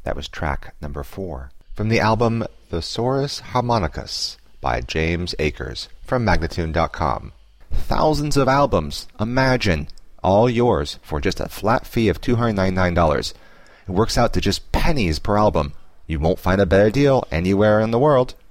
That was track number 4. From the album Thesaurus Harmonicus by James Akers from Magnatune.com. Thousands of albums, imagine, all yours for just a flat fee of $299. It works out to just pennies per album. You won't find a better deal anywhere in the world.